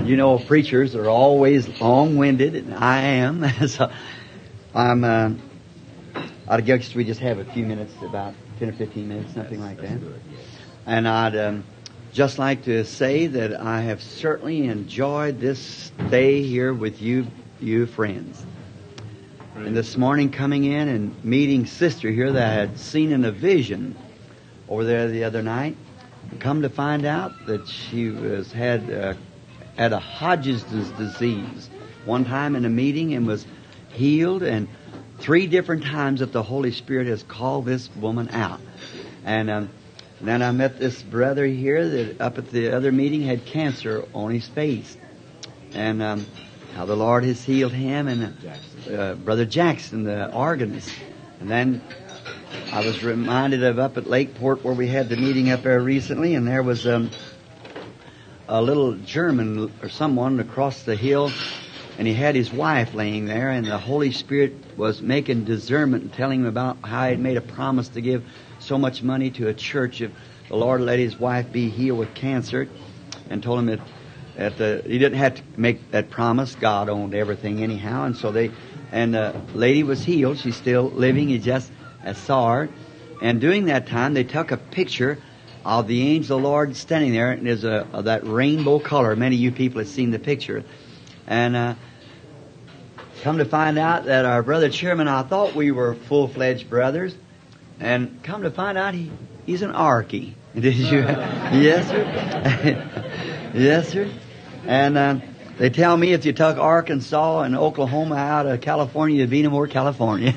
You know, preachers are always long-winded, and I am. So I guess we just have a few minutes, about 10 or 15 minutes, something like that. And I'd just like to say that I have certainly enjoyed this day here with you friends. And this morning coming in and meeting Sister here that I had seen in a vision over there the other night, come to find out that she had a Hodgkin's disease one time in a meeting and was healed, and 3 different times that the Holy Spirit has called this woman out. And then I met this brother here that up at the other meeting had cancer on his face. And how the Lord has healed him, and Brother Jackson, the organist. And then I was reminded of up at Lakeport where we had the meeting up there recently, and there was a little German or someone across the hill, and he had his wife laying there, and the Holy Spirit was making discernment and telling him about how he had made a promise to give so much money to a church if the Lord let his wife be healed with cancer, and told him that he didn't have to make that promise. God owned everything anyhow. And so the lady was healed. She's still living. He just saw her. And during that time, they took a picture of the angel of the Lord standing there, and there's that rainbow color. Many of you people have seen the picture. And come to find out that our brother chairman, I thought we were full-fledged brothers, and come to find out he's an Arkie. Did you? Yes, sir. Yes, sir. And they tell me if you took Arkansas and Oklahoma out of California, you'd be no more California.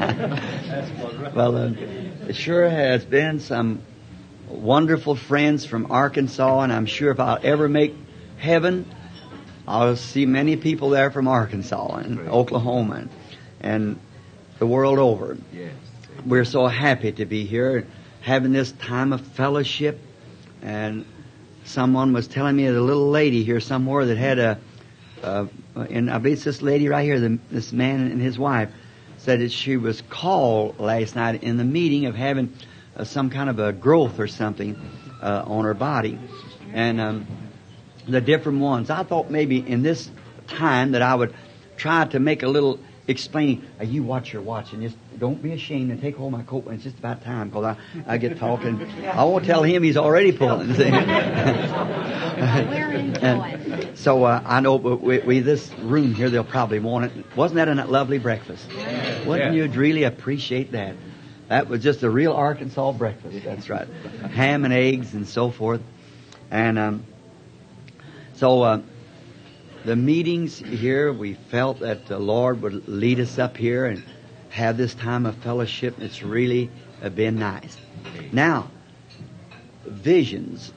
Well, it sure has been some wonderful friends from Arkansas, and I'm sure if I'll ever make heaven, I'll see many people there from Arkansas and Oklahoma and the world over. Yes. We're so happy to be here, having this time of fellowship. And someone was telling me a little lady here somewhere that had and I believe it's this lady right here, this man and his wife, said that she was called last night in the meeting of having some kind of a growth or something on her body. And the different ones. I thought maybe in this time that I would try to make a little explaining. You watch your watch and just don't be ashamed and take hold of my coat when it's just about time, because I get talking. I won't tell him he's already pulling. So I know we this room here, they'll probably want it. Wasn't that a lovely breakfast? Wouldn't you really appreciate that? That was just a real Arkansas breakfast. That's right. Ham and eggs and so forth. And so the meetings here, we felt that the Lord would lead us up here and have this time of fellowship. It's really been nice. Now, visions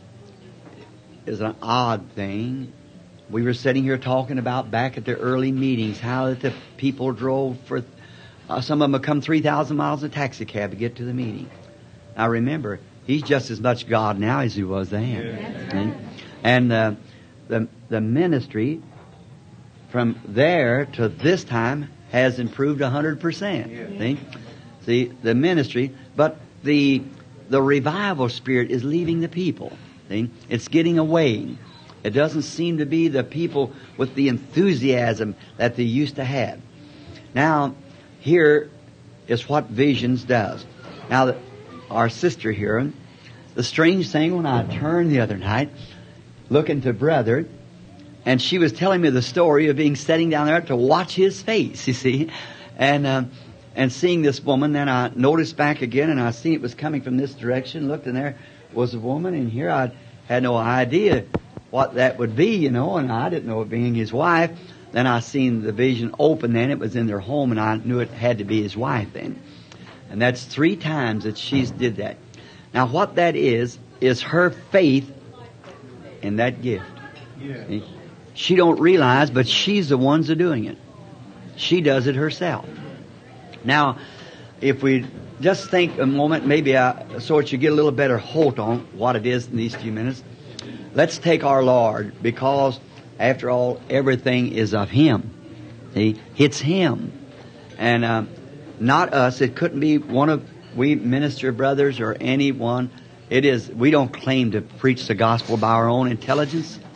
is an odd thing. We were sitting here talking about back at the early meetings how that the people drove for, some of them have come 3,000 miles in a taxi cab to get to the meeting. Now remember, he's just as much God now as he was then. And the ministry from there to this time has improved 100%. See, the ministry, but the revival spirit is leaving the people. See, it's getting away. It doesn't seem to be the people with the enthusiasm that they used to have. Now, here is what visions does. Now, our sister here, the strange thing when I turned the other night, looking to brother, and she was telling me the story of being sitting down there to watch his face, you see, and seeing this woman. Then I noticed back again, and I seen it was coming from this direction. Looked, and there was a woman, and here I had no idea what that would be, you know, and I didn't know it being his wife. Then I seen the vision open. Then it was in their home, and I knew it had to be his wife. Then, and that's 3 times that she's did that. Now, what that is her faith in that gift. Yeah. She don't realize, but she's the ones that are doing it. She does it herself. Now, if we just think a moment, maybe so that you get a little better hold on what it is in these few minutes. Let's take our Lord, because after all, everything is of Him. See, it's Him, and not us. It couldn't be one of we minister brothers or anyone. It is. We don't claim to preach the gospel by our own intelligence.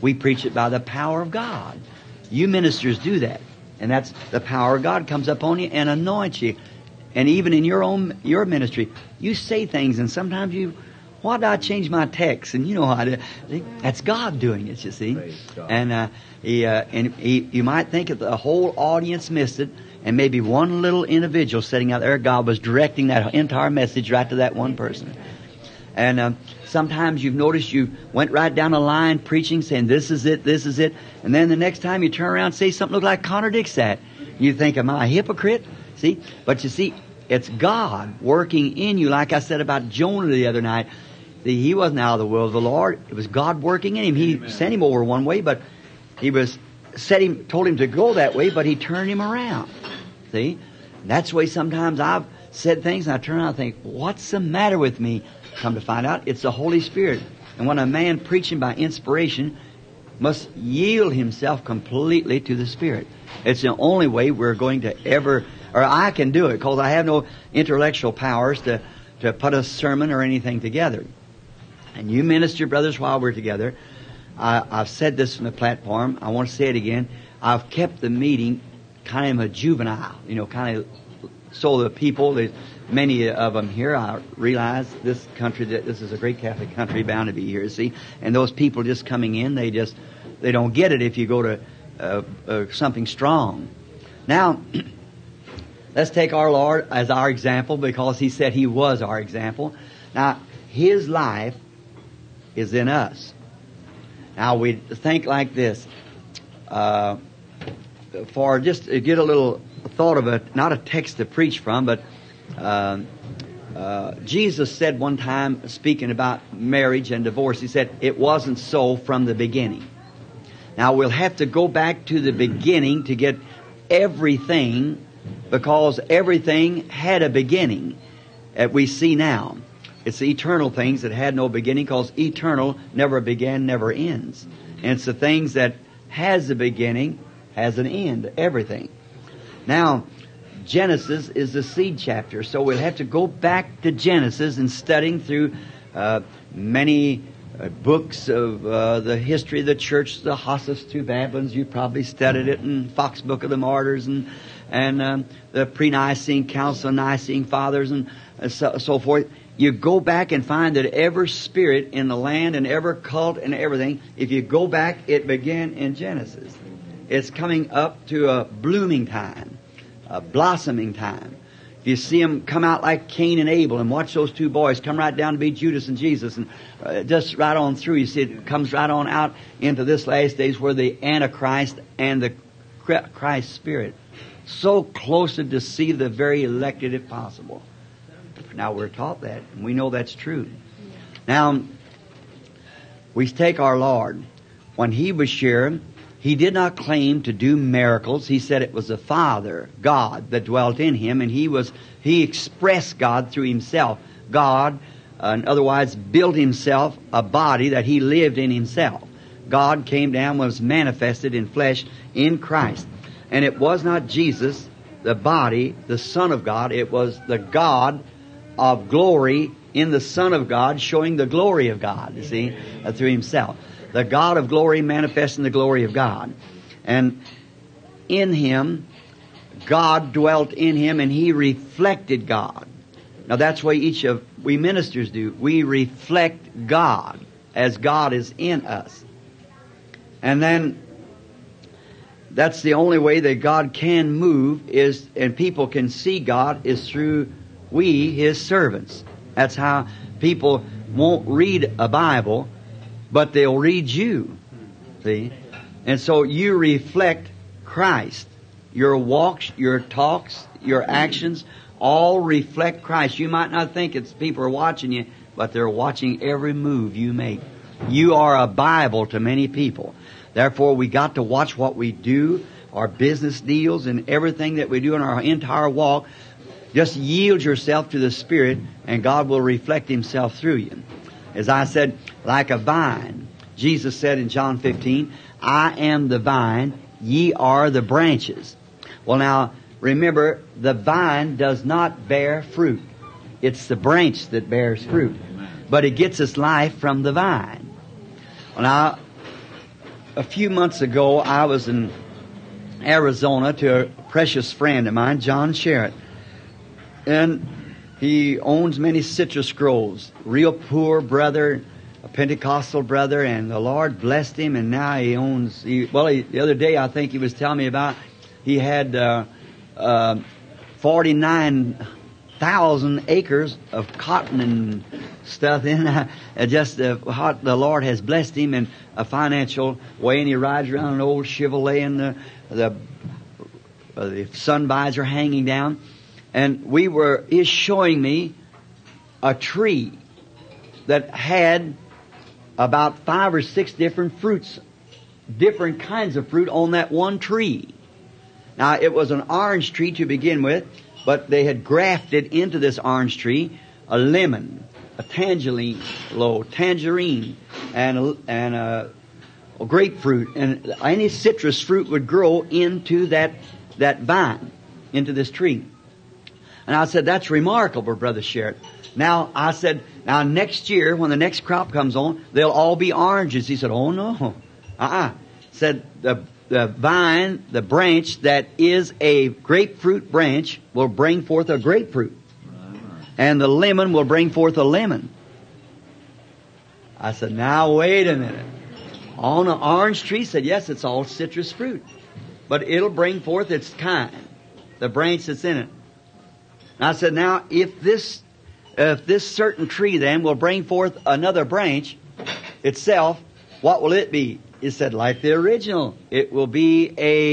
We preach it by the power of God. You ministers do that. And that's the power of God comes upon you and anoints you. And even in your ministry, you say things, and sometimes why did I change my text? And you know how to. That's God doing it, you see. And you might think that the whole audience missed it, and maybe one little individual sitting out there, God was directing that entire message right to that one person. And sometimes you've noticed you went right down the line preaching, saying, this is it, this is it. And then the next time you turn around and say something that looks like contradicts that. You think, am I a hypocrite? See? But you see, it's God working in you. Like I said about Jonah the other night. He wasn't out of the will of the Lord. It was God working in him. He sent him over one way, but he told him to go that way, but he turned him around. See? And that's the way sometimes I've said things and I turn around and think, what's the matter with me? Come to find out, it's the Holy Spirit. And when a man preaching by inspiration must yield himself completely to the Spirit. It's the only way we're going to ever, or I can do it, because I have no intellectual powers to put a sermon or anything together. And you minister, brothers, while we're together. I've said this from the platform. I want to say it again. I've kept the meeting kind of a juvenile, kind of so the people, many of them here, I realize this country, that this is a great Catholic country bound to be here, see. And those people just coming in, they don't get it if you go to something strong. Now, let's take our Lord as our example, because He said He was our example. Now, His life is in us. Now, we think like this. For just to get a little thought of it, not a text to preach from, but Jesus said one time, speaking about marriage and divorce, He said, it wasn't so from the beginning. Now, we'll have to go back to the beginning to get everything, because everything had a beginning that we see now. It's the eternal things that had no beginning, because eternal never began, never ends. And it's the things that has a beginning, has an end, everything. Now, Genesis is the seed chapter, so we'll have to go back to Genesis and studying through many books of the history of the church, the Hossus to Babylons. You probably studied it in Fox Book of the Martyrs and the Pre-Nicene Council of Nicene Fathers and so forth. You go back and find that every spirit in the land and every cult and everything, if you go back, it began in Genesis. It's coming up to a blooming time, a blossoming time. If you see them come out like Cain and Abel, and watch those two boys come right down to be Judas and Jesus, and just right on through, you see it comes right on out into this last days where the Antichrist and the Christ Spirit so close to deceive the very elected if possible. Now we're taught that, and we know that's true. Now, we take our Lord. When He was here, He did not claim to do miracles. He said it was the Father, God, that dwelt in Him, and He expressed God through Himself. God, and otherwise, built Himself a body that He lived in Himself. God came down, was manifested in flesh in Christ. And it was not Jesus, the body, the Son of God. It was the God of glory in the Son of God, showing the glory of God, you see, through Himself. The God of glory manifesting the glory of God. And in Him, God dwelt in Him, and He reflected God. Now that's the way we ministers do. We reflect God as God is in us. And then that's the only way that God can move and people can see God is through we, His servants. That's how people won't read a Bible, but they'll read you. See? And so you reflect Christ. Your walks, your talks, your actions all reflect Christ. You might not think it's people are watching you, but they're watching every move you make. You are a Bible to many people. Therefore, we got to watch what we do, our business deals, and everything that we do in our entire walk. Just yield yourself to the Spirit, and God will reflect Himself through you. As I said, like a vine. Jesus said in John 15, I am the vine, ye are the branches. Well, now, remember, the vine does not bear fruit. It's the branch that bears fruit. But it gets its life from the vine. Well, now, a few months ago, I was in Arizona to a precious friend of mine, John Sherritt. And he owns many citrus groves. Real poor brother, a Pentecostal brother, and the Lord blessed him, and now he owns... the other day, I think he was telling me about, he had 49,000 acres of cotton and stuff in. Just how the Lord has blessed him in a financial way, and he rides around an old Chevrolet, and the sun visor hanging down. And he's showing me a tree that had about 5 or 6 different fruits, different kinds of fruit on that one tree. Now, it was an orange tree to begin with, but they had grafted into this orange tree a lemon, a tangerine, and a grapefruit, and any citrus fruit would grow into that vine, into this tree. And I said, that's remarkable, Brother Sherritt. Now, I said, next year, when the next crop comes on, they'll all be oranges. He said, oh no. Said, the vine, the branch that is a grapefruit branch will bring forth a grapefruit. And the lemon will bring forth a lemon. I said, now wait a minute. On an orange tree, said, yes, it's all citrus fruit. But it'll bring forth its kind, the branch that's in it. And I said, now, if this certain tree then will bring forth another branch itself, what will it be? It said, like the original. It will be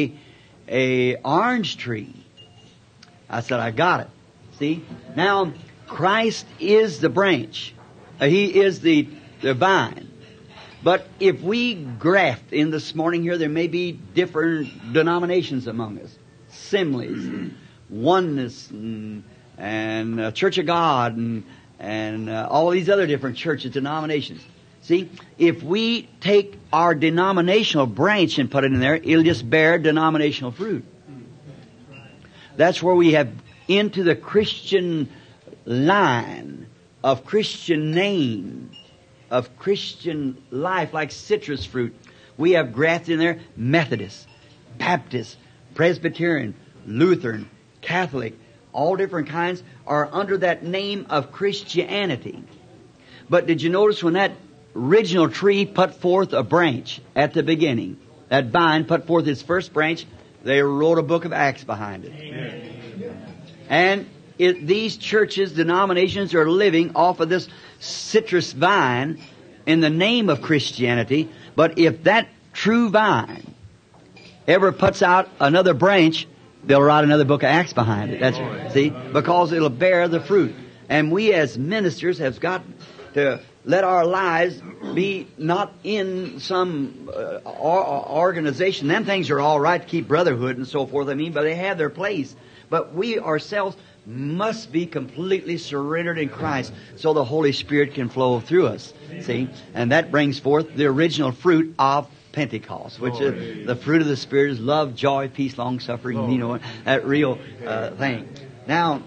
a orange tree. I said, I got it. See? Now, Christ is the branch. He is the vine. But if we graft in this morning here, there may be different denominations among us. Assemblies, oneness, and Church of God, and all these other different churches, denominations. See, if we take our denominational branch and put it in there, it'll just bear denominational fruit. That's where we have into the Christian line of Christian name, of Christian life, like citrus fruit. We have grafted in there Methodist, Baptist, Presbyterian, Lutheran, Catholic, all different kinds are under that name of Christianity. But did you notice when that original tree put forth a branch at the beginning, that vine put forth its first branch, they wrote a book of Acts behind it. Amen. And these churches, denominations are living off of this citrus vine in the name of Christianity. But if that true vine ever puts out another branch, they'll write another book of Acts behind it. That's see, because it'll bear the fruit. And we as ministers have got to let our lives be not in some organization. Them things are all right to keep brotherhood and so forth. I mean, but they have their place. But we ourselves must be completely surrendered in Christ so the Holy Spirit can flow through us. See? And that brings forth the original fruit of Pentecost, which is the fruit of the Spirit is love, joy, peace, long-suffering, you know, that real thing. Now,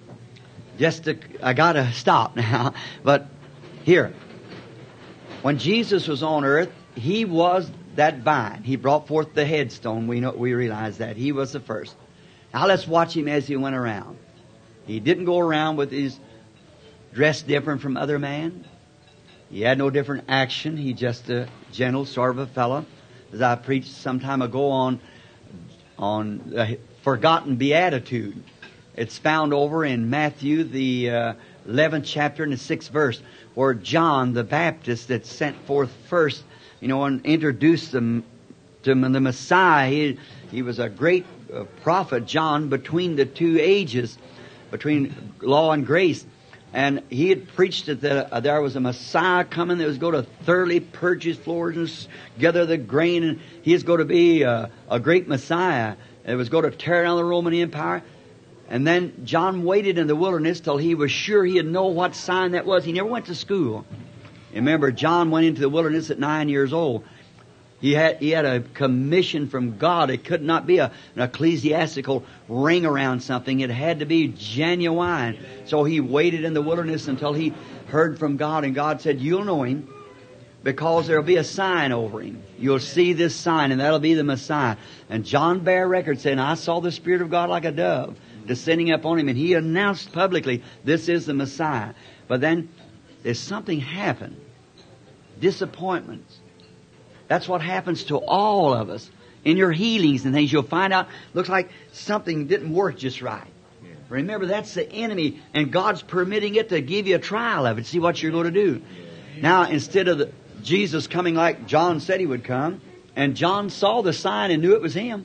I got to stop now, but here, when Jesus was on earth, He was that vine. He brought forth the headstone. We realize that. He was the first. Now let's watch Him as He went around. He didn't go around with His dress different from other men. He had no different action. He just a gentle sort of a fellow. As I preached some time ago on the forgotten beatitude. It's found over in Matthew, the 11th chapter and the 6th verse, where John the Baptist that sent forth first, and introduced them to the Messiah. He was a great prophet, John, between the two ages, between law and grace. And he had preached that there was a Messiah coming that was going to thoroughly purge his floors and gather the grain. And he is going to be a great Messiah. It was going to tear down the Roman Empire. And then John waited in the wilderness till he was sure he'd know what sign that was. He never went to school. Remember, John went into the wilderness at 9 years old. He had a commission from God. It could not be an ecclesiastical ring around something. It had to be genuine. So he waited in the wilderness until he heard from God. And God said, you'll know Him because there'll be a sign over him. You'll see this sign, and that'll be the Messiah. And John bare record saying, I saw the Spirit of God like a dove descending upon him, and he announced publicly, this is the Messiah. But then there's something happened. Disappointments. That's what happens to all of us. In your healings and things, you'll find out, looks like something didn't work just right. Yeah. Remember, that's the enemy, and God's permitting it to give you a trial of it, see what you're going to do. Yeah. Now, instead of Jesus coming like John said he would come, and John saw the sign and knew it was him.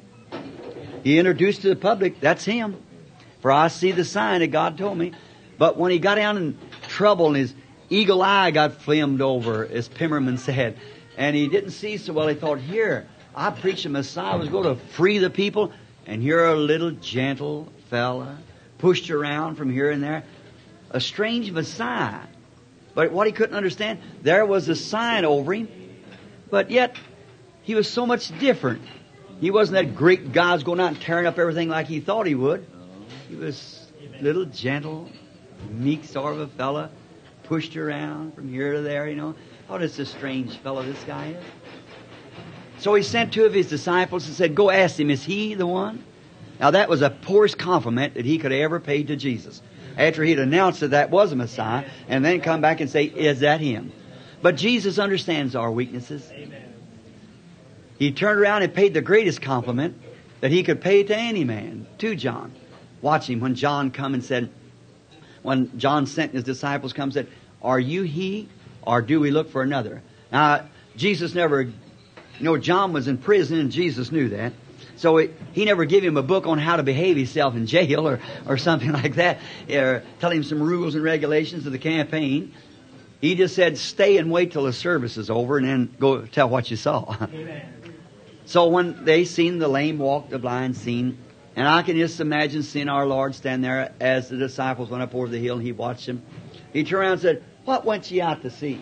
He introduced to the public, that's him. For I see the sign that God told me. But when he got down in trouble and his eagle eye got flimmed over, as Pimmerman said, and he didn't see so well, he thought, here, I preached the Messiah was going to free the people, and here a little gentle fella pushed around from here and there. A strange Messiah. But what he couldn't understand, there was a sign over him, but yet he was so much different. He wasn't that great God's going out and tearing up everything like he thought he would. He was a little gentle, meek sort of a fella, pushed around from here to there, you know. Oh, this is a strange fellow this guy is. So he sent two of his disciples and said, go ask him, is he the one? Now that was the poorest compliment that he could ever pay to Jesus. After he'd announced that was a Messiah, and then come back and say, is that him? But Jesus understands our weaknesses. Amen. He turned around and paid the greatest compliment that he could pay to any man, to John. Watch him when John come and said, when John sent his disciples come and said, are you he, or do we look for another? Now, Jesus never... John was in prison, and Jesus knew that. So he never gave him a book on how to behave himself in jail or something like that, or tell him some rules and regulations of the campaign. He just said, stay and wait till the service is over, and then go tell what you saw. Amen. So when they seen the lame walk, the blind seen, and I can just imagine seeing our Lord stand there as the disciples went up over the hill, and he watched them. He turned around and said, what went you out to see?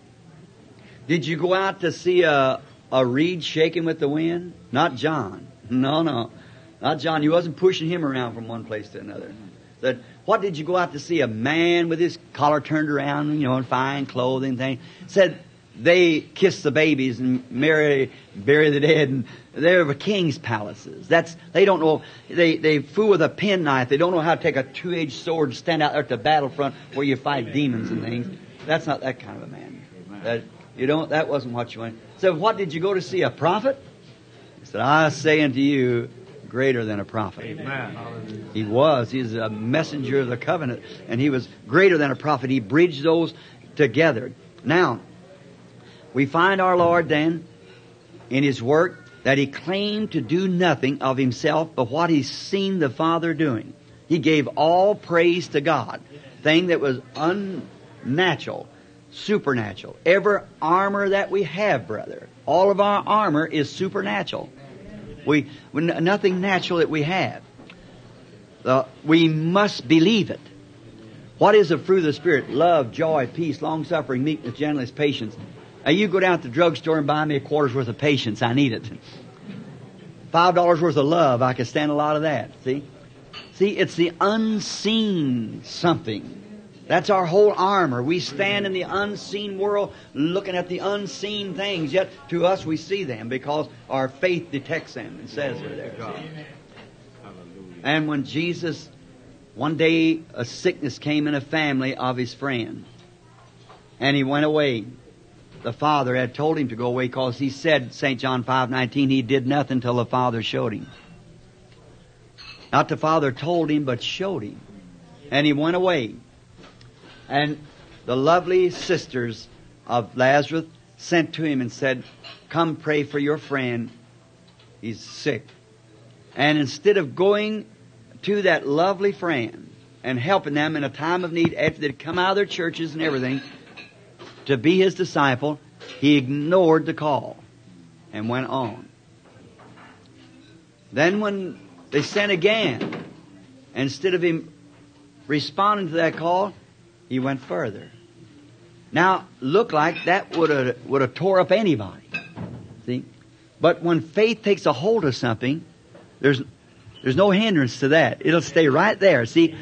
Did you go out to see a reed shaking with the wind? Not John. No. Not John. He wasn't pushing him around from one place to another. Said, what did you go out to see? A man with his collar turned around, in fine clothing thing. Said, they kiss the babies and bury the dead, and they're the king's palaces. They don't know, they fool with a penknife. They don't know how to take a two-edged sword and stand out there at the battlefront where you fight demons and things. That's not that kind of a man. That wasn't what you wanted. So what did you go to see? A prophet? He said, I say unto you, greater than a prophet. Amen. He was. He's a messenger of the covenant. And he was greater than a prophet. He bridged those together. Now, we find our Lord then in His work that He claimed to do nothing of Himself but what He's seen the Father doing. He gave all praise to God. Thing that was unnatural. Supernatural. Every armor that we have, brother, all of our armor is supernatural. Nothing natural that we have. We must believe it. What is the fruit of the Spirit? Love, joy, peace, long-suffering, meekness, gentleness, patience. Now you go down to the drugstore and buy me a quarter's worth of patience. I need it. $5 worth of love. I can stand a lot of that. See, it's the unseen something. That's our whole armor. We stand in the unseen world looking at the unseen things, yet to us we see them because our faith detects them and says they're there. And when Jesus, one day a sickness came in a family of His friend, and He went away. The Father had told Him to go away because He said, St. John 5:19, He did nothing till the Father showed Him. Not the Father told Him, but showed Him. And He went away. And the lovely sisters of Lazarus sent to Him and said, come pray for your friend. He's sick. And instead of going to that lovely friend and helping them in a time of need after they'd come out of their churches and everything to be His disciple, He ignored the call and went on. Then when they sent again, instead of Him responding to that call, He went further. Now, look like that would have tore up anybody. See? But when faith takes a hold of something, there's no hindrance to that. It'll stay right there. See?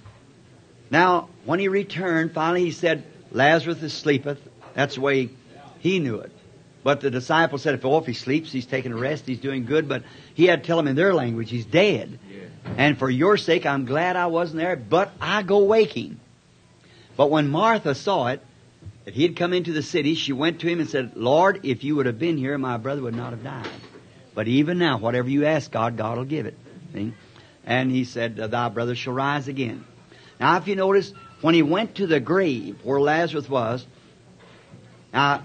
Now, when He returned, finally He said, Lazarus sleepeth. That's the way He knew it. But the disciples said, if he sleeps, he's taking a rest, he's doing good. But he had to tell them in their language, he's dead. Yeah. And for your sake, I'm glad I wasn't there, but I go waking. But when Martha saw it, that he had come into the city, she went to him and said, Lord, if you would have been here, my brother would not have died. But even now, whatever you ask God, God will give it. See? And he said, thy brother shall rise again. Now, if you notice, when he went to the grave where Lazarus was, now,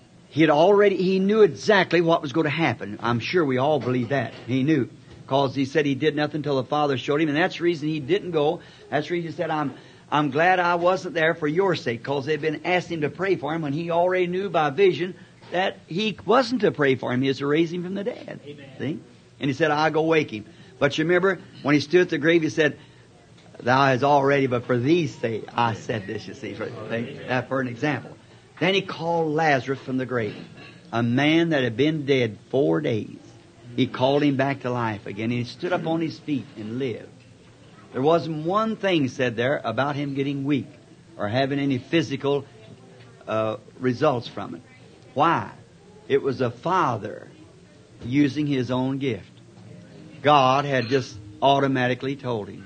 he knew exactly what was going to happen. I'm sure we all believe that. He knew. Because he said he did nothing until the Father showed him. And that's the reason he didn't go. That's the reason he said, I'm glad I wasn't there for your sake. Because they'd been asking him to pray for him when he already knew by vision that he wasn't to pray for him. He was to raise him from the dead. Amen. See? And he said, I'll go wake him. But you remember, when he stood at the grave, he said, thou hast already, but for these sake, I said this, you see, for an example. Then he called Lazarus from the grave. A man that had been dead 4 days. He called him back to life again. He stood up on his feet and lived. There wasn't one thing said there about him getting weak or having any physical results from it. Why? It was a father using his own gift. God had just automatically told him.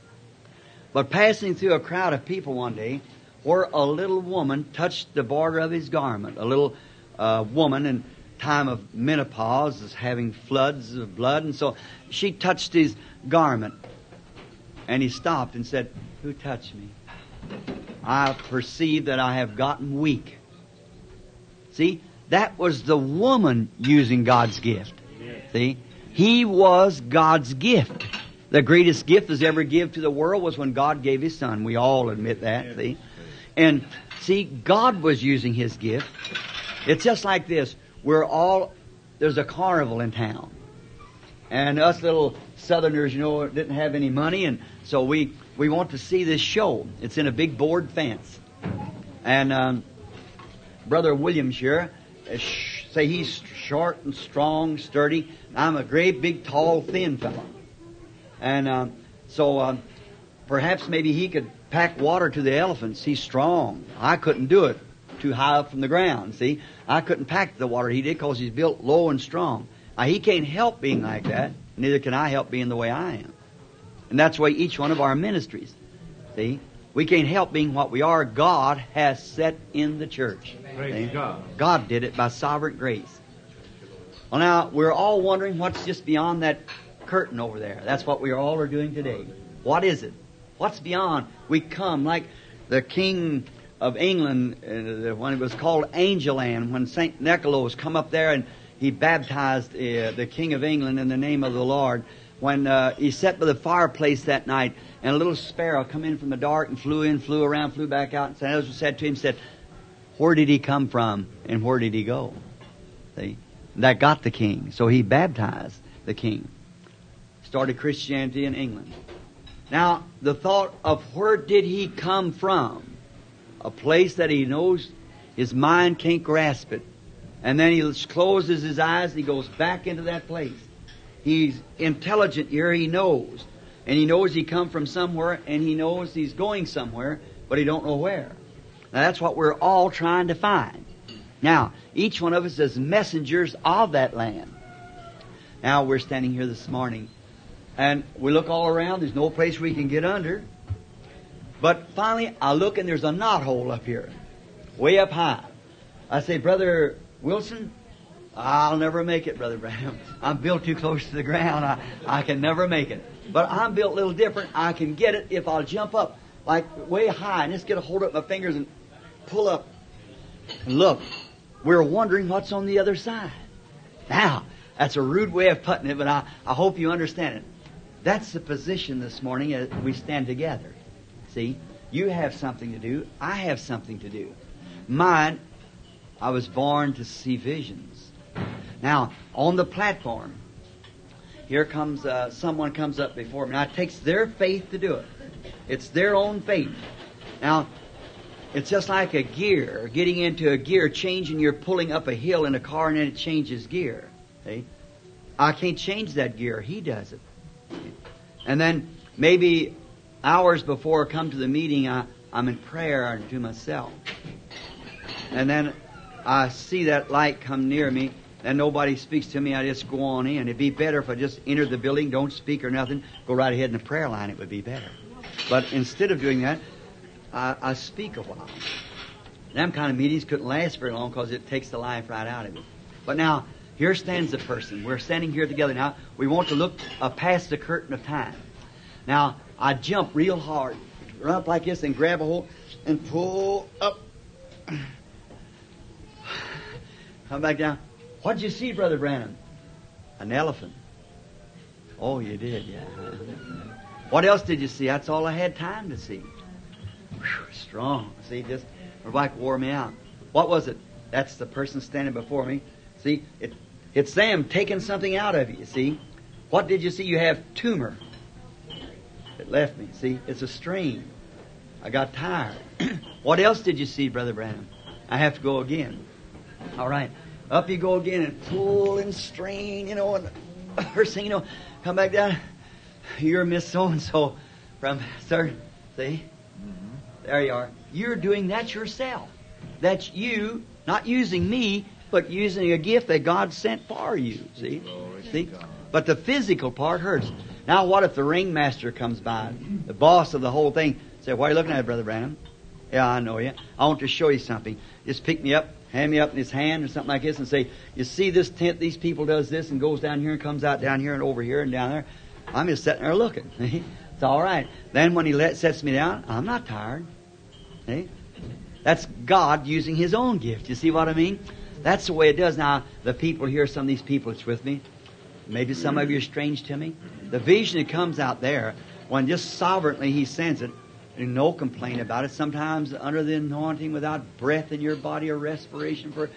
But passing through a crowd of people one day, where a little woman touched the border of his garment. A little woman in time of menopause is having floods of blood, and so she touched his garment. And he stopped and said, who touched me? I perceive that I have gotten weak. See, that was the woman using God's gift. See, he was God's gift. The greatest gift that's ever given to the world was when God gave His Son. We all admit that, see. And see, God was using His gift. It's just like this. There's a carnival in town. And us little Southerners, didn't have any money. And so we want to see this show. It's in a big board fence. And Brother Williams here, say he's short and strong, sturdy. I'm a great, big, tall, thin fellow. And so perhaps maybe he could pack water to the elephants. He's strong. I couldn't do it. Too high up from the ground, see? I couldn't pack the water he did because he's built low and strong. Now, he can't help being like that. Neither can I help being the way I am. And that's the way each one of our ministries, see? We can't help being what we are. God has set in the church. Praise God. God did it by sovereign grace. Well, now, we're all wondering what's just beyond that curtain over there. That's what we all are doing today. What is it? What's beyond? We come like the King of England, when it was called Angel Land, when St. Nicholas come up there and he baptized the King of England in the name of the Lord. When he sat by the fireplace that night, and a little sparrow come in from the dark and flew in, flew around, flew back out, and St. Nicholas said to him, where did he come from and where did he go? See? That got the king. So he baptized the king. Started Christianity in England. Now, the thought of where did he come from? A place that he knows his mind can't grasp it. And then he closes his eyes and he goes back into that place. He's intelligent here, he knows. And he knows he come from somewhere and he knows he's going somewhere, but he don't know where. Now that's what we're all trying to find. Now, each one of us is messengers of that land. Now we're standing here this morning and we look all around, there's no place we can get under. But finally, I look and there's a knothole up here, way up high. I say, Brother Wilson, I'll never make it, Brother Branham. I'm built too close to the ground. I can never make it. But I'm built a little different. I can get it if I'll jump up like way high and just get a hold of my fingers and pull up. And look, we're wondering what's on the other side. Now, that's a rude way of putting it, but I hope you understand it. That's the position this morning as we stand together. See, you have something to do. I have something to do. Mine, I was born to see visions. Now, on the platform, here comes someone comes up before me. Now, it takes their faith to do it. It's their own faith. Now, it's just like a gear, getting into a gear, changing, you're pulling up a hill in a car and then it changes gear. See? I can't change that gear. He does it. And then maybe hours before I come to the meeting, I'm in prayer to myself. And then I see that light come near me, and nobody speaks to me, I just go on in. It'd be better if I just entered the building, don't speak or nothing, go right ahead in the prayer line. It would be better. But instead of doing that, I speak a while. Them kind of meetings couldn't last very long because it takes the life right out of it. But now, here stands the person. We're standing here together now. We want to look past the curtain of time. Now, I jump real hard, run up like this and grab a hold and pull up. Come back down. What did you see, Brother Branham? An elephant. Oh, you did, yeah. What else did you see? That's all I had time to see. Whew, strong. See, just like wore me out. What was it? That's the person standing before me. See, it's them taking something out of you, see. What did you see? You have tumor. It left me, see. It's a strain. I got tired. What else did you see, Brother Branham? I have to go again. All right. Up you go again and pull and strain, and first thing you know, come back down. You're Miss So-and-so from, sir, see? There you are. You're doing that yourself. That's you, not using me, but using a gift that God sent for you, see? See? But the physical part hurts. Now what if the ringmaster comes by, the boss of the whole thing, say, why are you looking at it, Brother Branham? Yeah, I know you. I want to show you something. Just pick me up, hand me up in his hand or something like this and say, you see this tent, these people does this and goes down here and comes out down here and over here and down there. I'm just sitting there looking. It's all right. Then when he sets me down, I'm not tired. See? That's God using His own gift. You see what I mean? That's the way it does. Now, the people here, some of these people that's with me, maybe some of you are strange to me. The vision that comes out there, when just sovereignly He sends it, and no complaint about it. Sometimes under the anointing without breath in your body or respiration for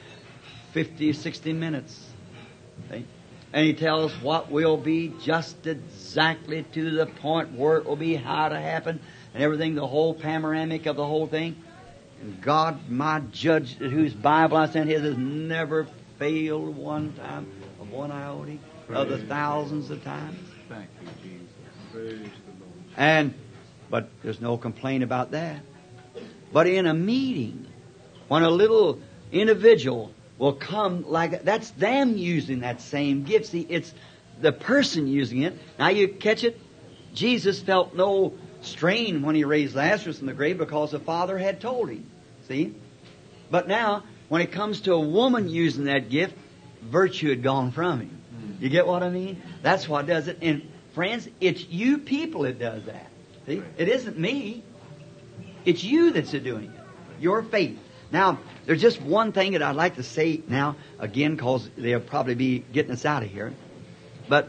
50, 60 minutes. See? And He tells what will be just exactly to the point where it will be, how to happen, and everything, the whole panoramic of the whole thing. And God, my judge, whose Bible I sent His, has never failed one time of one iota of the thousands of times. Thank you, Jesus. Praise the Lord. But there's no complaint about that. But in a meeting, when a little individual will come like that's them using that same gift. See, it's the person using it. Now you catch it? Jesus felt no strain when He raised Lazarus from the grave because the Father had told Him. See? But now, when it comes to a woman using that gift, virtue had gone from Him. You get what I mean? That's what does it. And friends, it's you people that does that. See? It isn't me. It's you that's doing it. Your faith. Now, there's just one thing that I'd like to say now, again, because they'll probably be getting us out of here. But,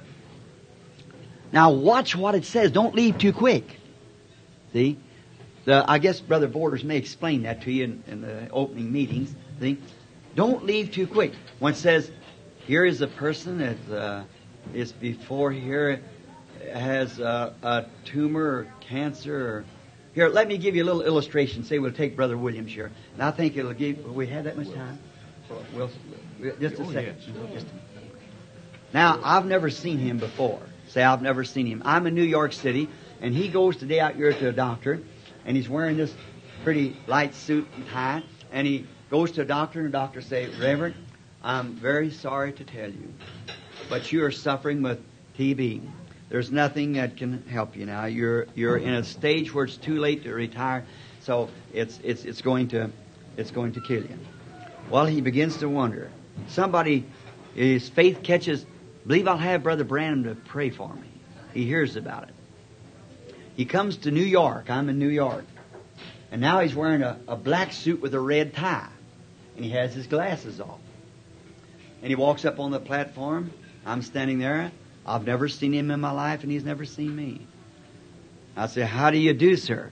now watch what it says. Don't leave too quick. See? I guess Brother Borders may explain that to you in the opening meetings. See? Don't leave too quick. When it says, here is a person that is before here, has a tumor or cancer. Or, here, let me give you a little illustration. Say we'll take Brother Williams here. And I think it'll give... Will we have that much time? Just a second. Now, I've never seen him before. Say, I've never seen him. I'm in New York City, and he goes today out here to a doctor, and he's wearing this pretty light suit and tie, and he goes to a doctor, and the doctor says, Reverend, I'm very sorry to tell you, but you are suffering with TB. There's nothing that can help you now. You're in a stage where it's too late to retire, so it's going to kill you. Well, he begins to wonder. Somebody, his faith catches. Believe I'll have Brother Branham to pray for me. He hears about it. He comes to New York. I'm in New York, and now he's wearing a black suit with a red tie, and he has his glasses off. And he walks up on the platform. I'm standing there. I've never seen him in my life, and he's never seen me. I say, how do you do, sir?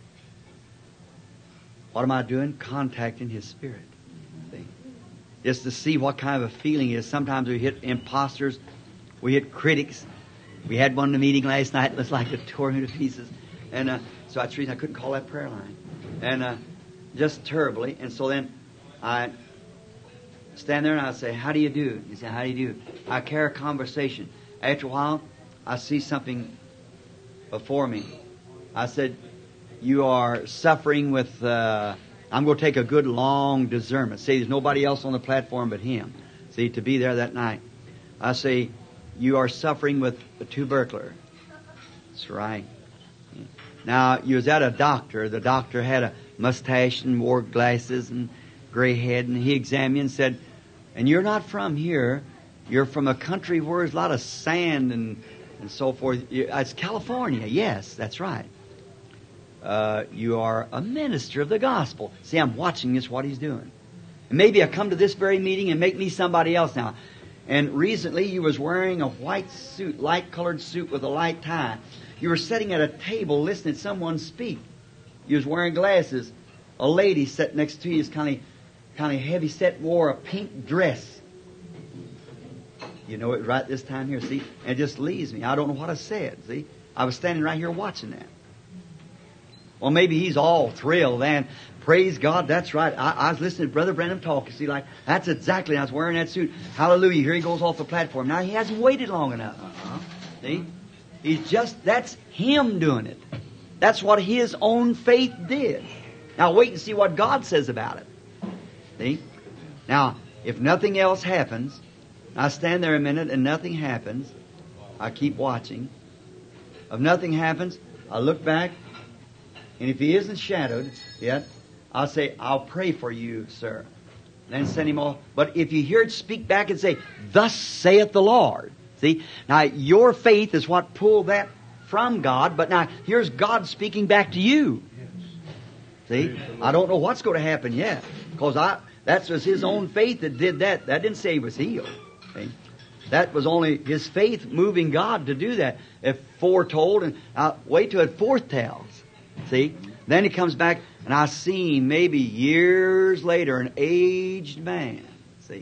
What am I doing? Contacting his spirit. See? Just to see what kind of a feeling it is. Sometimes we hit imposters. We hit critics. We had one in the meeting last night. It was like it tore me to pieces. And so that's the reason I couldn't call that prayer line. And just terribly. And so then I stand there and I say, how do you do? He said, how do you do? I carry a conversation. After a while, I see something before me. I said, you are suffering with I'm going to take a good long discernment. See, there's nobody else on the platform but him. See, to be there that night. I say, you are suffering with a tubercular. That's right. Now, you was at a doctor. The doctor had a mustache and wore glasses and gray head, and he examined you and said, and you're not from here. You're from a country where there's a lot of sand and so forth. It's California. Yes, that's right. You are a minister of the gospel. See, I'm watching this, what he's doing. And maybe I come to this very meeting and make me somebody else now. And recently you was wearing a white suit, light-colored suit with a light tie. You were sitting at a table listening to someone speak. You was wearing glasses. A lady sat next to you is kind of heavy set, wore a pink dress. You know it right this time here, see? And it just leaves me. I don't know what I said, see? I was standing right here watching that. Well, maybe he's all thrilled and praise God, that's right. I was listening to Brother Branham talk. You see, like, that's exactly, I was wearing that suit. Hallelujah, here he goes off the platform. Now, he hasn't waited long enough. See? He's just, that's him doing it. That's what his own faith did. Now, wait and see what God says about it. See? Now, if nothing else happens, I stand there a minute and nothing happens. I keep watching. If nothing happens, I look back, and if he isn't shadowed yet, I'll say, I'll pray for you, sir. Then send him off. But if you hear it speak back and say, thus saith the Lord. See? Now, your faith is what pulled that from God, but now here's God speaking back to you. See? I don't know what's going to happen yet. Because that was his own faith that did that. That didn't say he was healed. See? That was only his faith moving God to do that. If foretold, and I'll wait till it foretells. See? Then he comes back, and I see him maybe years later, an aged man. See?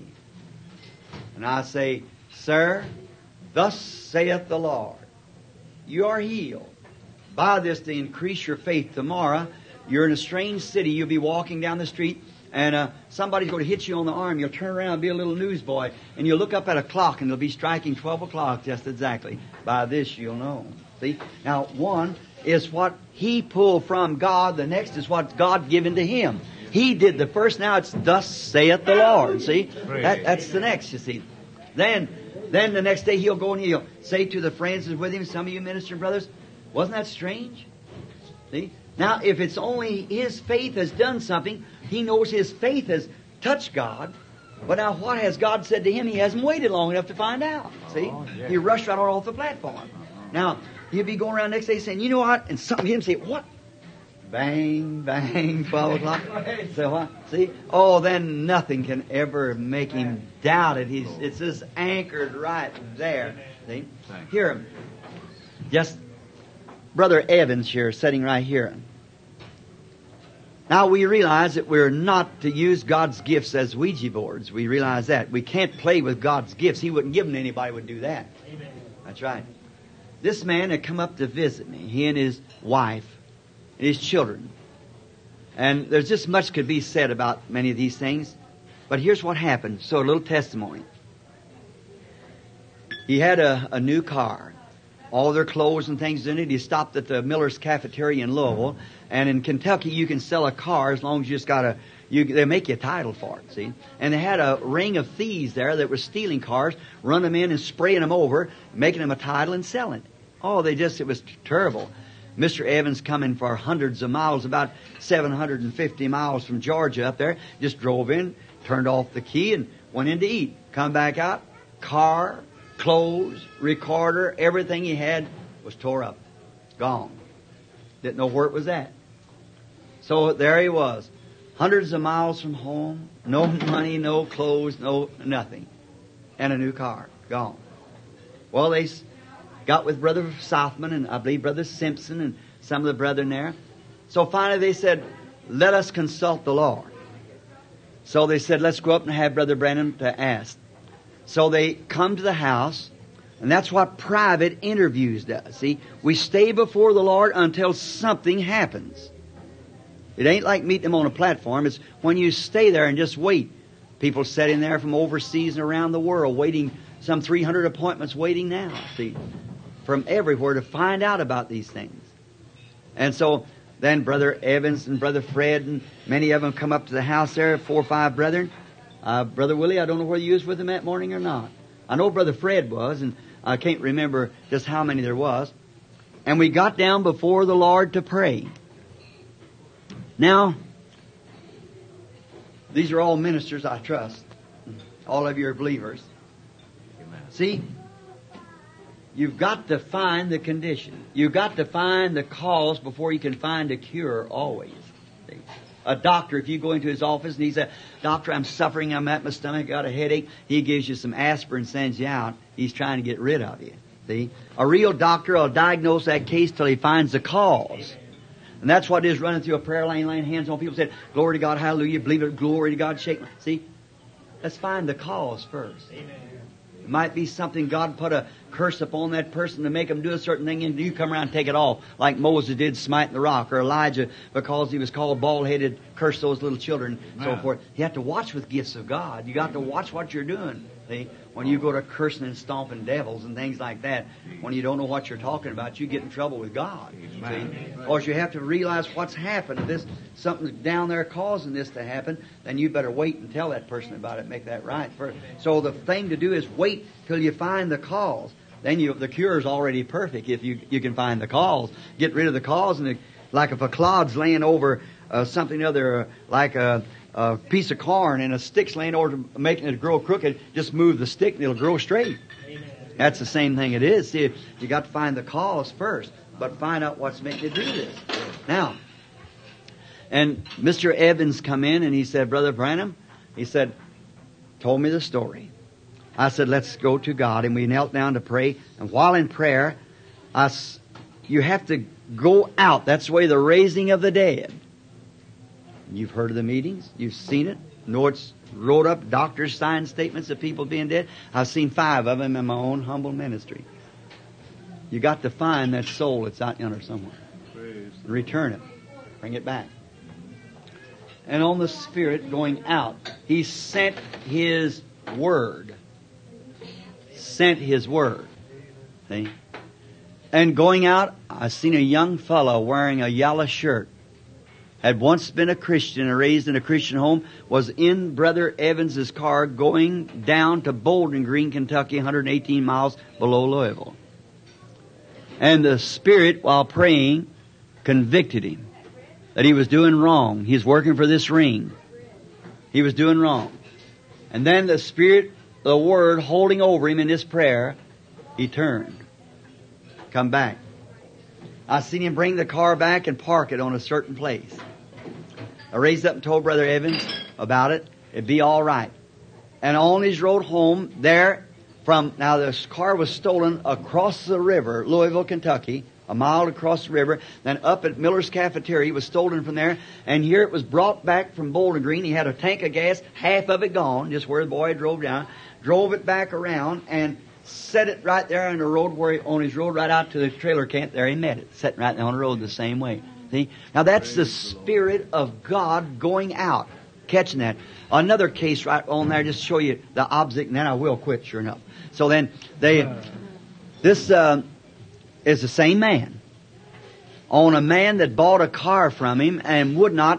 And I say, sir, thus saith the Lord, you are healed. By this to increase your faith tomorrow, you're in a strange city, you'll be walking down the street, and somebody's going to hit you on the arm. You'll turn around and be a little newsboy, and you'll look up at a clock, and it'll be striking 12 o'clock just exactly. By this you'll know. See? Now, one is what he pulled from God. The next is what God given to him. He did the first. Now it's thus saith the Lord. See? That's the next, you see. Then the next day he'll go and he'll say to the friends that's with him, some of you minister brothers, wasn't that strange? See? Now, if it's only his faith has done something, he knows his faith has touched God. But now what has God said to him? He hasn't waited long enough to find out. See? He rushed right off the platform. Now, he'll be going around next day saying, you know what? And some of him say, what? Bang, bang, 12 o'clock. So what? See? Oh, then nothing can ever make him doubt it. It's just anchored right there. See? Hear him. Just Brother Evans here, sitting right here. Now we realize that we're not to use God's gifts as Ouija boards. We realize that. We can't play with God's gifts. He wouldn't give them to anybody who would do that. Amen. That's right. This man had come up to visit me, he and his wife and his children. And there's just much could be said about many of these things. But here's what happened. So a little testimony. He had a new car. All their clothes and things in it. He stopped at the Miller's Cafeteria in Louisville. And in Kentucky, you can sell a car as long as you just got they make you a title for it, see? And they had a ring of thieves there that were stealing cars, running them in and spraying them over, making them a title and selling it. Oh, it was terrible. Mr. Evans coming for hundreds of miles, about 750 miles from Georgia up there, just drove in, turned off the key and went in to eat. Come back out, car, clothes, recorder, everything he had was tore up. Gone. Didn't know where it was at. So there he was. Hundreds of miles from home. No money, no clothes, no nothing. And a new car. Gone. Well, they got with Brother Southman and I believe Brother Simpson and some of the brethren there. So finally they said, let us consult the Lord. So they said, let's go up and have Brother Branham to ask. So they come to the house, and that's what private interviews does. See, we stay before the Lord until something happens. It ain't like meeting Him on a platform. It's when you stay there and just wait. People sitting there from overseas and around the world waiting, some 300 appointments waiting now, see, from everywhere to find out about these things. And so Then Brother Evans and Brother Fred and many of them come up to the house there, 4 or 5 brethren. Brother Willie, I don't know whether you was with them that morning or not. I know Brother Fred was, and I can't remember just how many there was. And we got down before the Lord to pray. Now, these are all ministers, I trust. All of you are believers. See, you've got to find the condition. You've got to find the cause before you can find a cure always. See? A doctor, if you go into his office and he says, "Doctor, I'm suffering, I'm at my stomach, got a headache," he gives you some aspirin, sends you out. He's trying to get rid of you. See? A real doctor will diagnose that case till he finds the cause. And that's what it is running through a prayer line, laying hands on people, saying, "Glory to God, hallelujah, believe it, glory to God, shake." See? Let's find the cause first. It might be something God put a curse upon that person to make them do a certain thing, and you come around and take it off, like Moses did smiting the rock, or Elijah, because he was called bald-headed, cursed those little children, and so forth. You have to watch with gifts of God. You got to watch what you're doing. See? When you go to cursing and stomping devils and things like that, when you don't know what you're talking about, you get in trouble with God. See? Or you have to realize what's happened. If this something's down there causing this to happen, then you better wait and tell that person about it, make that right first. So the thing to do is wait till you find the cause. Then the cure is already perfect if you can find the cause. Get rid of the cause, and like if a clod's laying over something other, like a piece of corn and a stick's laying over making it grow crooked, just move the stick and it'll grow straight. Amen. That's the same thing it is. See, you got to find the cause first, but find out what's making you do this. Now, and Mr. Evans come in and he said, "Brother Branham," he said, told me the story. I said, "Let's go to God," and we knelt down to pray. And while in prayer, you have to go out. That's the way the raising of the dead. You've heard of the meetings. You've seen it. Know it's wrote up. Doctors sign statements of people being dead. I've seen 5 of them in my own humble ministry. You got to find that soul that's out yonder somewhere. And return it. Bring it back. And on the Spirit going out, He sent His Word. Sent His Word. See? And going out, I seen a young fellow wearing a yellow shirt. Had once been a Christian and raised in a Christian home, was in Brother Evans's car going down to Bowling Green, Kentucky, 118 miles below Louisville. And the Spirit, while praying, convicted him that he was doing wrong. He's working for this ring. He was doing wrong. And then the Spirit, the Word, holding over him in this prayer, he turned. Come back. I seen him bring the car back and park it on a certain place. I raised up and told Brother Evans about it. It'd be all right. And on his road home there now this car was stolen across the river, Louisville, Kentucky, a mile across the river, then up at Miller's Cafeteria. It was stolen from there. And here it was brought back from Bowling Green. He had a tank of gas, half of it gone, just where the boy drove down, drove it back around and set it right there on the road on his road right out to the trailer camp. There he met it, sitting right there on the road the same way. See? Now that's the Spirit of God going out, catching that. Another case right on there, just to show you the opposite, and then I will quit, sure enough. So then this is the same man on a man that bought a car from him and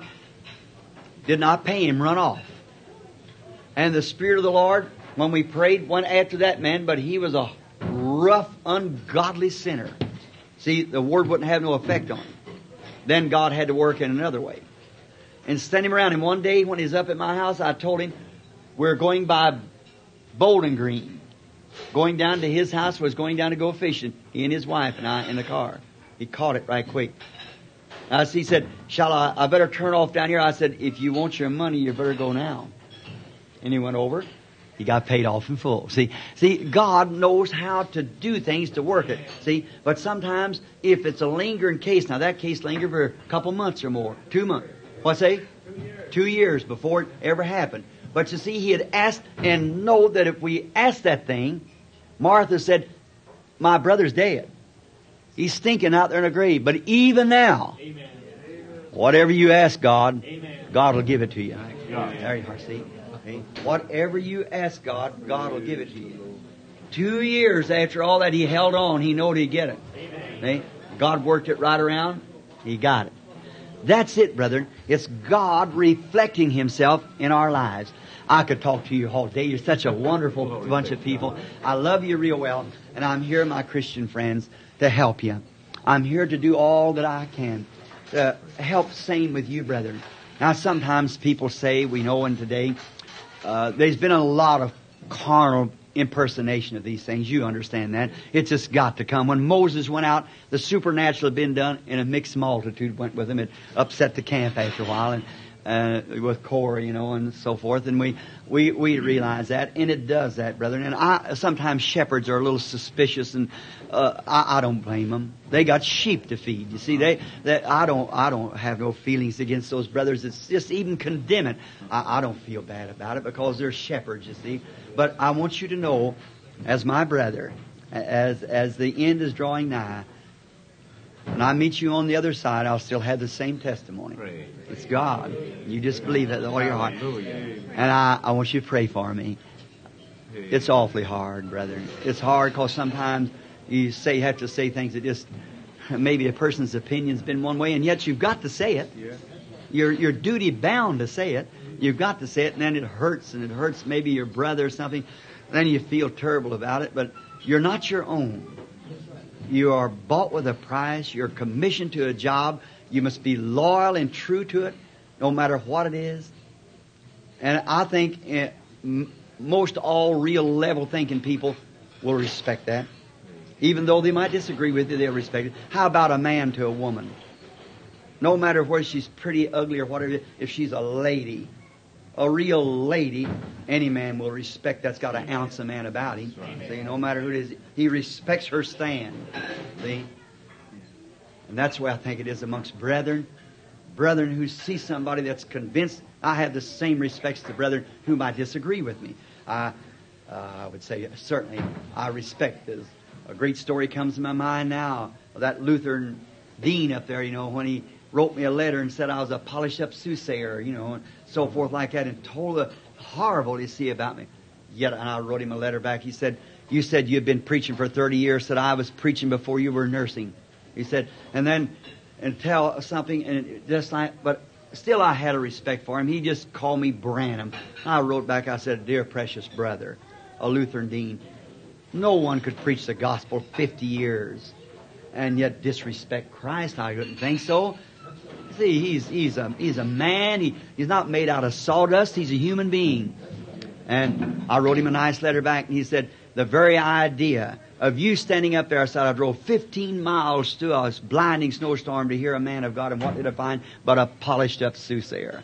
did not pay him, run off. And the Spirit of the Lord, when we prayed, went after that man, but he was a rough, ungodly sinner. See, the Word wouldn't have no effect on him. Then God had to work in another way. And sent him around. And one day when he was up at my house, I told him, we're going by Bowling Green. Going down to his house, was going down to go fishing. He and his wife and I in the car. He caught it right quick. He said, "Shall I better turn off down here?" I said, "If you want your money, you better go now." And he went over. He got paid off in full. See, God knows how to do things to work it. See, but sometimes if it's a lingering case, now that case lingered for a couple months or more, 2 months. What's that? 2 years before it ever happened. But you see, he had asked, and know that if we asked that thing, Martha said, "My brother's dead. He's stinking out there in a grave. But even now, Amen. Whatever you ask God, Amen. God will give it to you." There you are, see. Whatever you ask God, God will give it to you. 2 years after all that, he held on. He knowed he'd get it. Amen. God worked it right around. He got it. That's it, brethren. It's God reflecting Himself in our lives. I could talk to you all day. You're such a wonderful bunch of people. I love you real well, and I'm here, my Christian friends, to help you. I'm here to do all that I can to help same with you, brethren. Now, sometimes people say, we know in today, there's been a lot of carnal impersonation of these things. You understand that. It's just got to come. When Moses went out, the supernatural had been done, and a mixed multitude went with him. It upset the camp after a while, and with Korah, and so forth. And we realize that, and it does that, brethren. And sometimes shepherds are a little suspicious, and I don't blame them. They got sheep to feed. You see, I don't have no feelings against those brothers. It's just even condemn it. I don't feel bad about it because they're shepherds, you see. But I want you to know, as my brother, as the end is drawing nigh, when I meet you on the other side, I'll still have the same testimony. It's God. You just believe that with all your heart. And I want you to pray for me. It's awfully hard, brethren. It's hard because sometimes you have to say things that just, maybe a person's opinion's been one way, and yet you've got to say it. You're duty bound to say it. You've got to say it, and then it hurts, and it hurts maybe your brother or something. Then you feel terrible about it, but you're not your own. You are bought with a price. You're commissioned to a job. You must be loyal and true to it, no matter what it is. And I think most all real level thinking people will respect that. Even though they might disagree with you, they'll respect it. How about a man to a woman? No matter whether she's pretty, ugly, or whatever, if she's a lady, a real lady, any man will respect that's got an ounce of man about him. See, no matter who it is, he respects her stand. See? And that's why I think it is amongst brethren. Brethren who see somebody that's convinced. I have the same respects to brethren who might disagree with me. I would say certainly I respect this. A great story comes to my mind now of that Lutheran dean up there, when he wrote me a letter and said I was a polished up soothsayer, and so forth like that, and told the horrible you see about me. Yet, and I wrote him a letter back. He said, "You said you've been preaching for 30 years." Said, "I was preaching before you were nursing." He said, and tell something, and just like, but still I had a respect for him. He just called me Branham. I wrote back, I said, "Dear precious brother, a Lutheran dean, no one could preach the gospel 50 years and yet disrespect Christ. I wouldn't think so. See, he's a man. He's not made out of sawdust. He's a human being." And I wrote him a nice letter back, and he said, "The very idea of you standing up there," I said, "I drove 15 miles through a blinding snowstorm to hear a man of God, and what did I find but a polished up soothsayer?"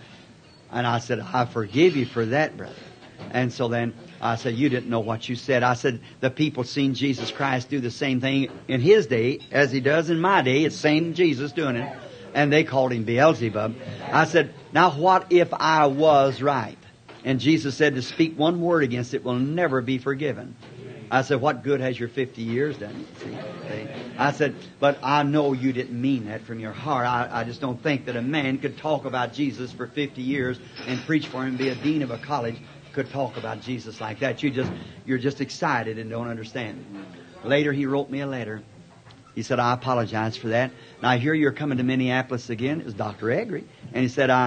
And I said, "I forgive you for that, brother." And so then I said, "You didn't know what you said." I said, "The people seen Jesus Christ do the same thing in His day as He does in my day. It's same Jesus doing it." And they called Him Beelzebub. I said, "Now what if I was right?" And Jesus said to speak one word against it will never be forgiven. I said, "What good has your 50 years done?" See? I said, "But I know you didn't mean that from your heart. I just don't think that a man could talk about Jesus for 50 years and preach for Him, be a dean of a college, could talk about Jesus like that. You're just excited and don't understand." Later he wrote me a letter. He said, "I apologize for that. Now I hear you're coming to Minneapolis again." It was Dr. Eggery. And he said, I'd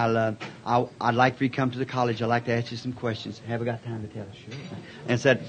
like for you to come to the college. I'd like to ask you some questions. Have I got time to tell you? Sure. And said,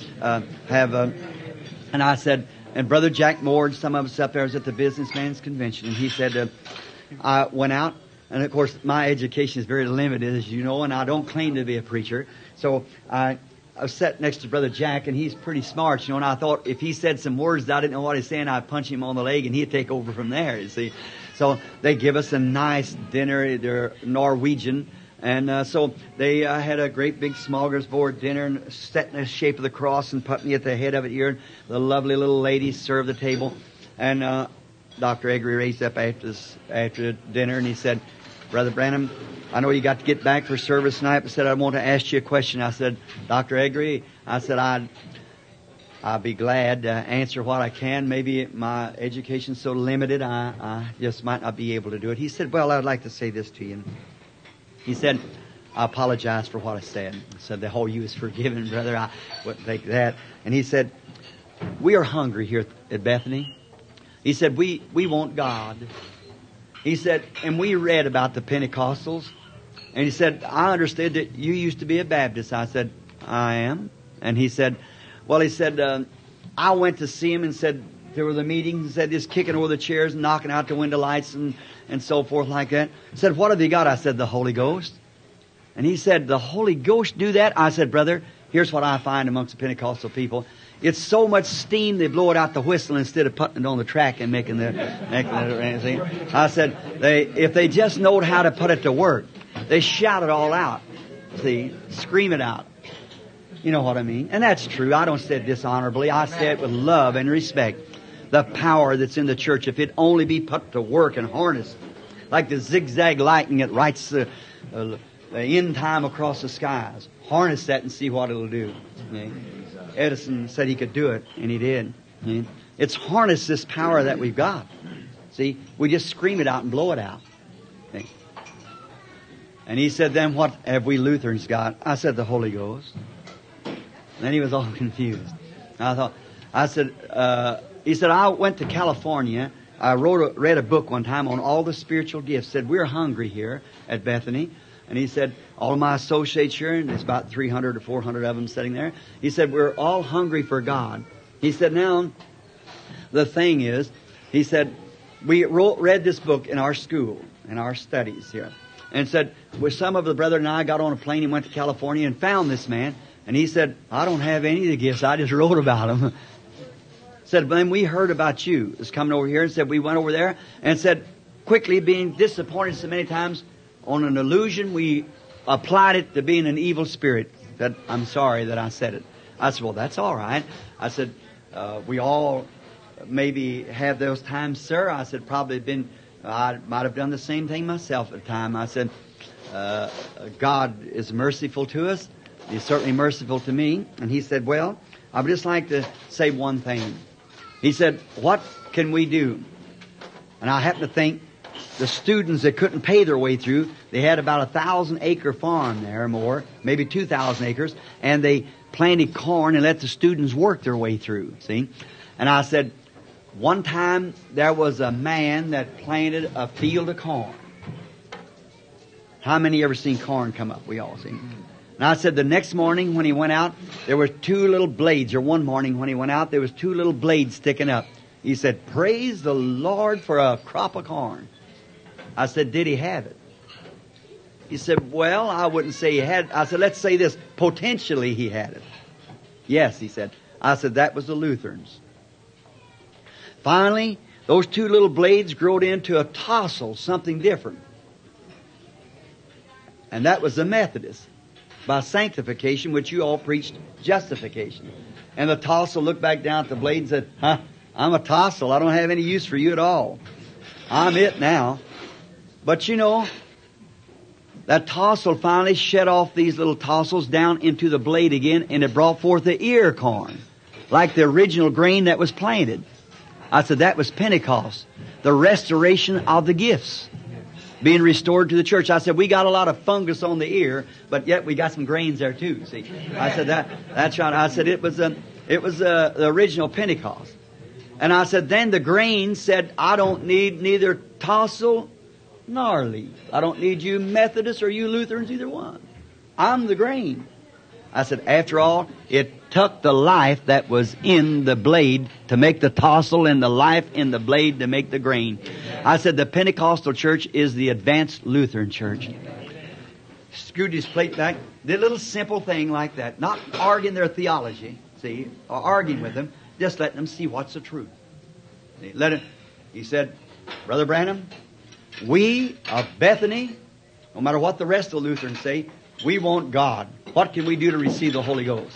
and I said, and Brother Jack Moore, some of us up there was at the Businessman's Convention. And he said, I went out. And of course, my education is very limited, as you know, and I don't claim to be a preacher. So I was sat next to Brother Jack, and he's pretty smart, and I thought if he said some words that I didn't know what he's saying, I'd punch him on the leg, and he'd take over from there, you see. So they give us a nice dinner. They're Norwegian. And so they had a great big smorgasbord dinner and set in the shape of the cross and put me at the head of it here. And the lovely little ladies served the table. And Dr. Eggery raised up after dinner, and he said, "Brother Branham, I know you got to get back for service tonight, but said I want to ask you a question." I said, "Dr. Eggery," I said, I'd be glad to answer what I can. Maybe my education's so limited, I just might not be able to do it. He said, "Well, I'd like to say this to you." He said, "I apologize for what I said." I said, "The whole you is forgiven, brother. I wouldn't think that." And he said, "We are hungry here at Bethany." He said, we want God. he said, and we read about the Pentecostals. And he said, I understood that you used to be a Baptist. I said, I am. And he said, well, he said, I went to see him and said, there were the meetings and said, just kicking over the chairs and knocking out the window lights and so forth like that. He said, what have you got? I said, the Holy Ghost. And he said, the Holy Ghost do that? I said, brother, here's what I find amongst the Pentecostal people. It's so much steam they blow it out the whistle instead of putting it on the track and making it. I said, if they just knowed how to put it to work, they shout it all out. See, scream it out. You know what I mean? And that's true. I don't say it dishonorably. I say it with love and respect. The power that's in the church, if it only be put to work and harnessed, like the zigzag lightning that writes the end time across the skies. Harness that and see what it'll do. Okay? Edison said he could do it, and he did. Okay? It's harness this power that we've got. See, we just scream it out and blow it out. Okay? And he said, then what have we Lutherans got? I said, the Holy Ghost. Then he was all confused. He said, I went to California. I read a book one time on all the spiritual gifts. Said, we're hungry here at Bethany. And he said, all of my associates here, and there's about 300 or 400 of them sitting there. He said, we're all hungry for God. He said, now, the thing is, he said, we read this book in our school, in our studies here. And said, well, some of the brethren and I got on a plane and went to California and found this man. And he said, I don't have any of the gifts. I just wrote about them. Said, then we heard about you. Was coming over here and said, we went over there and said, quickly being disappointed so many times on an illusion, we applied it to being an evil spirit. Said, I'm sorry that I said it. I said, well, that's all right. I said, we all maybe have those times, sir. I said, I might have done the same thing myself at the time. I said, God is merciful to us. He's certainly merciful to me. And he said, well, I would just like to say one thing. He said, what can we do? And I happen to think the students that couldn't pay their way through, they had about 1,000-acre farm there or more, maybe 2,000 acres, and they planted corn and let the students work their way through, see? And I said, one time there was a man that planted a field of corn. How many ever seen corn come up? We all seen. And I said the next morning when he went out, there were two little blades, or one morning when he went out, there was two little blades sticking up. He said, praise the Lord for a crop of corn. I said, did he have it? He said, well, I wouldn't say he had it. I said, let's say this, potentially he had it. Yes, he said. I said, that was the Lutherans. Finally, those two little blades growed into a tassel, something different. And that was the Methodists. By sanctification, which you all preached justification. And the tassel looked back down at the blade and said, I'm a tassel. I don't have any use for you at all. I'm it now. But you know, that tassel finally shed off these little tassels down into the blade again, and it brought forth the ear corn, like the original grain that was planted. I said that was Pentecost, the restoration of the gifts being restored to the church. I said, we got a lot of fungus on the ear, but yet we got some grains there too, see. I said, that's right. I said, it was the original Pentecost. And I said, then the grain said, I don't need neither tassel nor leaf. I don't need you Methodists or you Lutherans, either one. I'm the grain. I said, after all, it took the life that was in the blade to make the tassel and the life in the blade to make the grain. I said, the Pentecostal church is the advanced Lutheran church. Screwed his plate back. Did a little simple thing like that. Not arguing their theology, see, or arguing with them. Just letting them see what's the truth. He said, Brother Branham, we of Bethany, no matter what the rest of the Lutherans say, we want God. What can we do to receive the Holy Ghost?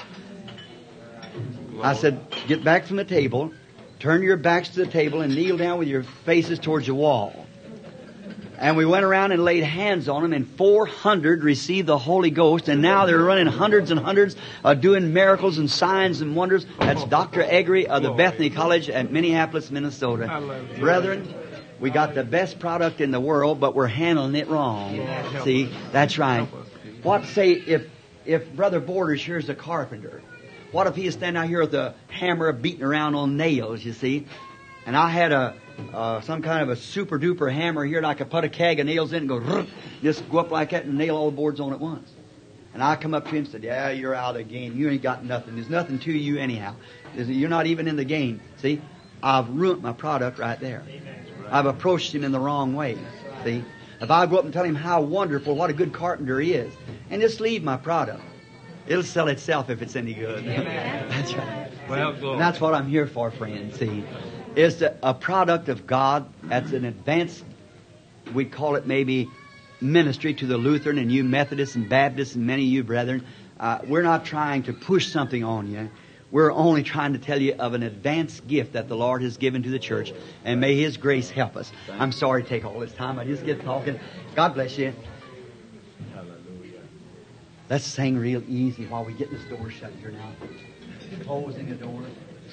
I said, get back from the table, turn your backs to the table, and kneel down with your faces towards the wall. And we went around and laid hands on them, and 400 received the Holy Ghost, and now they're running hundreds and hundreds, doing miracles and signs and wonders. That's Dr. Eggery of the Bethany College at Minneapolis, Minnesota. Brethren, we got the best product in the world, but we're handling it wrong. See, that's right. What say if Brother Borders here's a carpenter? What if he is standing out here with a hammer beating around on nails, you see? And I had some kind of a super duper hammer here, and I could put a keg of nails in and go, just go up like that and nail all the boards on at once. And I come up to him and said, yeah, you're out of the game. You ain't got nothing. There's nothing to you anyhow. You're not even in the game. See, I've ruined my product right there. I've approached him in the wrong way. See, if I go up and tell him how wonderful, what a good carpenter he is, and just leave my product, it'll sell itself if it's any good. That's right. Well, And that's what I'm here for, friends. See, is a product of God that's an advanced, we call it maybe ministry to the Lutheran and you Methodists and Baptists and many of you brethren. We're not trying to push something on you. We're only trying to tell you of an advanced gift that the Lord has given to the church, and may His grace help us. I'm sorry to take all this time. I just get talking. God bless you. Hallelujah. Let's sing real easy while we get this door shut here now. Closing the door.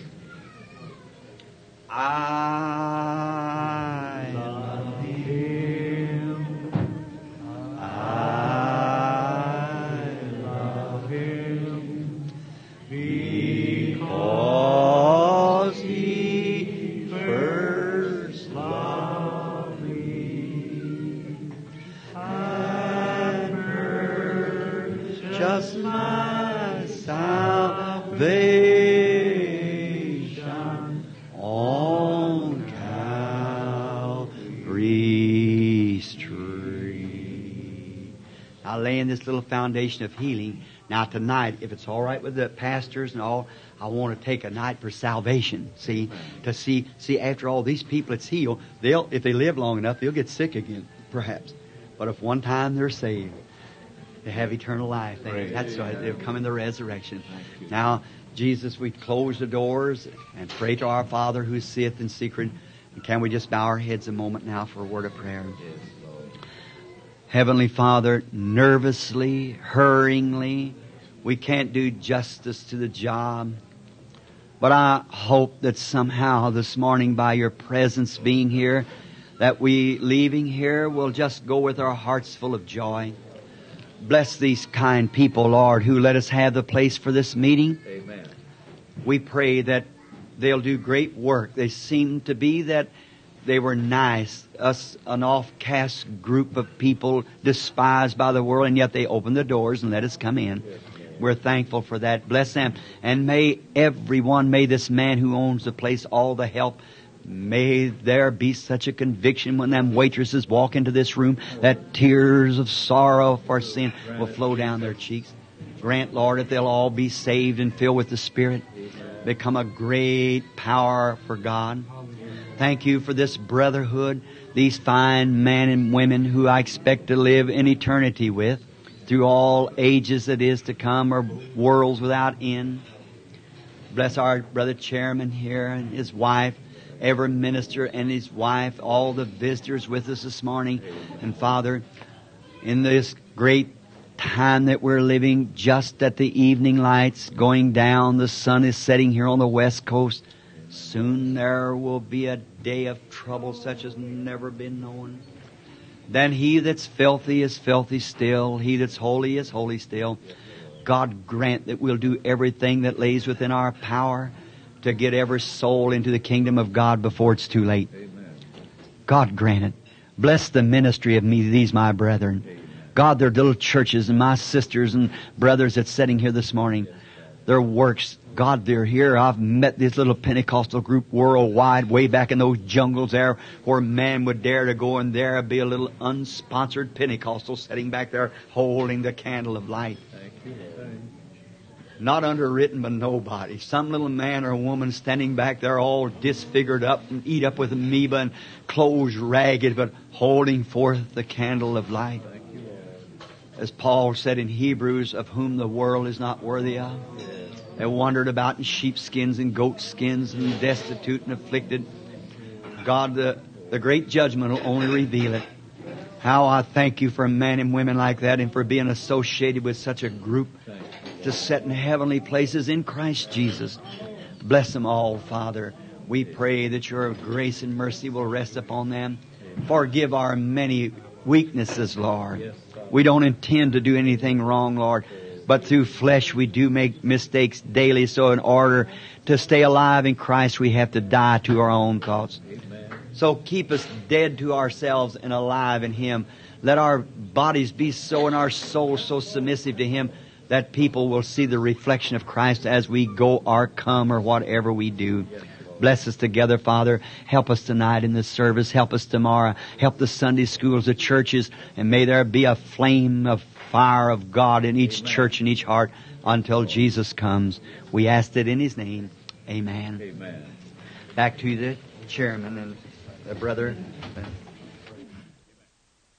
I love Him. I love Him because He first loved me and purchased my salvation on Calvary's tree. Now, laying this little foundation of healing. Now, tonight, if it's all right with the pastors and all, I want to take a night for salvation. See, to see after all these people it's healed, if they live long enough, they'll get sick again, perhaps. But if one time they're saved, they have eternal life. That's right. They'll come in the resurrection. Now, Jesus, we close the doors and pray to our Father who sitteth in secret. And can we just bow our heads a moment now for a word of prayer? Heavenly Father, nervously, hurryingly, we can't do justice to the job. But I hope that somehow this morning, by your presence being here, that we, leaving here, will just go with our hearts full of joy. Bless these kind people, Lord, who let us have the place for this meeting. Amen. We pray that they'll do great work. They seem to be that they were nice, us an off-cast group of people despised by the world, and yet they opened the doors and let us come in. We're thankful for that. Bless them. And may this man who owns the place, all the help. May there be such a conviction when them waitresses walk into this room that tears of sorrow for sin will flow down their cheeks. Grant, Lord, that they'll all be saved and filled with the Spirit. Become a great power for God. Thank you for this brotherhood, these fine men and women who I expect to live in eternity with through all ages that is to come or worlds without end. Bless our brother chairman here and his wife, every minister and his wife, all the visitors with us this morning. And Father, in this great time that we're living, just at the evening lights going down, the sun is setting here on the west coast. Soon there will be a day of trouble such as never been known. Then he that's filthy is filthy still. He that's holy is holy still. God grant that we'll do everything that lays within our power to get every soul into the kingdom of God before it's too late. Amen. God grant it. Bless the ministry of these my brethren. God, their little churches and my sisters and brothers that's sitting here this morning. Their works, God, they're here. I've met this little Pentecostal group worldwide way back in those jungles there where man would dare to go and there be a little unsponsored Pentecostal sitting back there holding the candle of light. Thank you, Lord. Not underwritten by nobody. Some little man or woman standing back there all disfigured up and eat up with amoeba and clothes ragged, but holding forth the candle of light. Thank you, Lord. As Paul said in Hebrews, of whom the world is not worthy of. They wandered about in sheepskins and goat skins and destitute and afflicted. God, the great judgment will only reveal it. How I thank you for men and women like that and for being associated with such a group to set in heavenly places in Christ Jesus. Bless them all, Father. We pray that your grace and mercy will rest upon them. Forgive our many weaknesses, Lord. We don't intend to do anything wrong, Lord. but through flesh we do make mistakes daily. So in order to stay alive in Christ, we have to die to our own thoughts. So keep us dead to ourselves and alive in Him. Let our bodies be so and our souls so submissive to Him that people will see the reflection of Christ as we go or come or whatever we do. Bless us together, Father. Help us tonight in this service. Help us tomorrow. Help the Sunday schools, the churches, and may there be a flame of fire of God in each church and each heart until Jesus comes. We ask it in His name. Amen. Amen. Back to the chairman and the brother.